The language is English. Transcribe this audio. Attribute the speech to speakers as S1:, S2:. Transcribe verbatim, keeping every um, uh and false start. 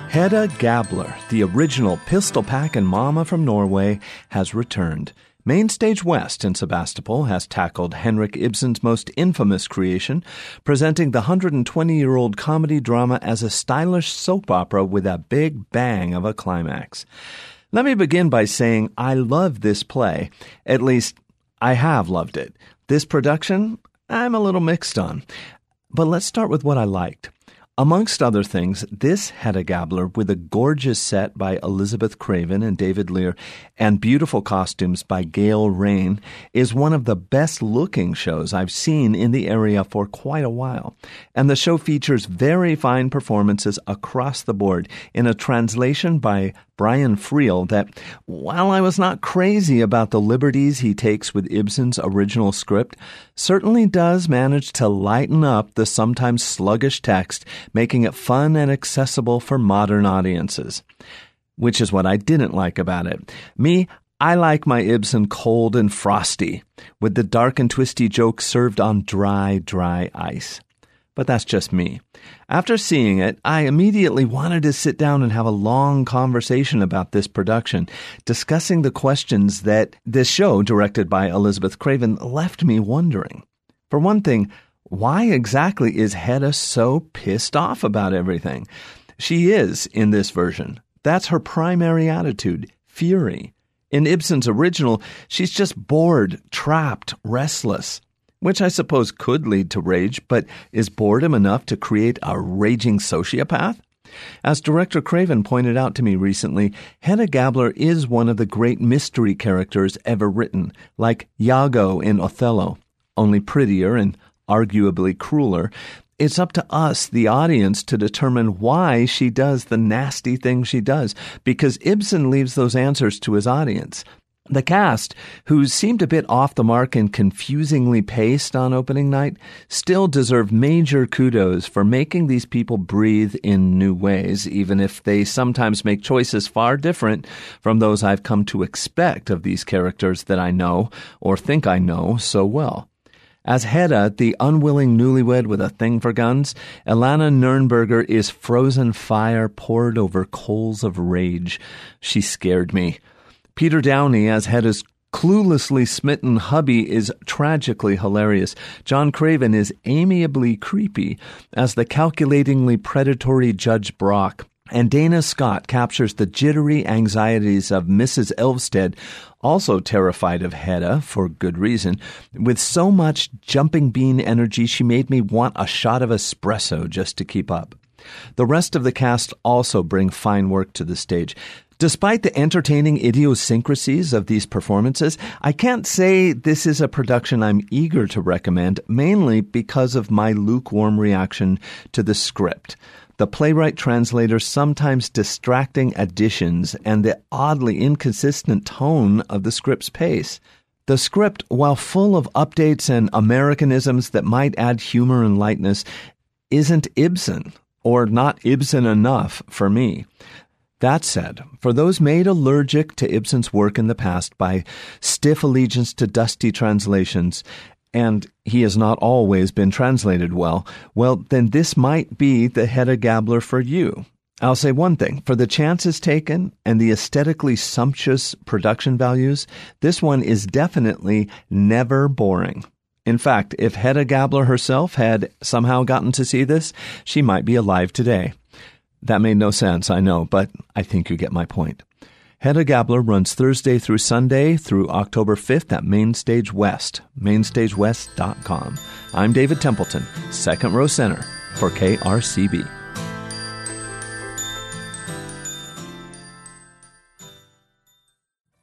S1: Hedda Gabler, the original pistol-packing mama from Norway, has returned. Mainstage West in Sebastopol has tackled Henrik Ibsen's most infamous creation, presenting the one hundred twenty-year-old comedy drama as a stylish soap opera with a big bang of a climax. Let me begin by saying I love this play. At least, I have loved it. This production, I'm a little mixed on. But let's start with what I liked. Amongst other things, this Hedda Gabler, with a gorgeous set by Elizabeth Craven and David Lear and beautiful costumes by Gail Rain, is one of the best-looking shows I've seen in the area for quite a while. And the show features very fine performances across the board in a translation by Brian Friel that, while I was not crazy about the liberties he takes with Ibsen's original script, certainly does manage to lighten up the sometimes sluggish text, making it fun and accessible for modern audiences. Which is what I didn't like about it. Me, I like my Ibsen cold and frosty, with the dark and twisty jokes served on dry, dry ice. But that's just me. After seeing it, I immediately wanted to sit down and have a long conversation about this production, discussing the questions that this show, directed by Elizabeth Craven, left me wondering. For one thing, why exactly is Hedda so pissed off about everything? She is in this version. That's her primary attitude, fury. In Ibsen's original, she's just bored, trapped, restless. Which I suppose could lead to rage, but is boredom enough to create a raging sociopath? As director Craven pointed out to me recently, Hedda Gabler is one of the great mystery characters ever written, like Iago in Othello, only prettier and arguably crueler. It's up to us, the audience, to determine why she does the nasty thing she does, because Ibsen leaves those answers to his audience. The cast, who seemed a bit off the mark and confusingly paced on opening night, still deserve major kudos for making these people breathe in new ways, even if they sometimes make choices far different from those I've come to expect of these characters that I know, or think I know, so well. As Hedda, the unwilling newlywed with a thing for guns, Elana Nurnberger is frozen fire poured over coals of rage. She scared me. Peter Downey as Hedda's cluelessly smitten hubby is tragically hilarious. John Craven is amiably creepy as the calculatingly predatory Judge Brock. And Dana Scott captures the jittery anxieties of Missus Elvsted, also terrified of Hedda, for good reason. With so much jumping bean energy, she made me want a shot of espresso just to keep up. The rest of the cast also bring fine work to the stage. Despite the entertaining idiosyncrasies of these performances, I can't say this is a production I'm eager to recommend, mainly because of my lukewarm reaction to the script, the playwright-translator's sometimes distracting additions, and the oddly inconsistent tone of the script's pace. The script, while full of updates and Americanisms that might add humor and lightness, isn't Ibsen, or not Ibsen enough for me. That said, for those made allergic to Ibsen's work in the past by stiff allegiance to dusty translations, and he has not always been translated well, well, then this might be the Hedda Gabler for you. I'll say one thing. For the chances taken and the aesthetically sumptuous production values, this one is definitely never boring. In fact, if Hedda Gabler herself had somehow gotten to see this, she might be alive today. That made no sense, I know, but I think you get my point. Hedda Gabler runs Thursday through Sunday through October fifth at Mainstage West, mainstage west dot com. I'm David Templeton, second row center for K R C B.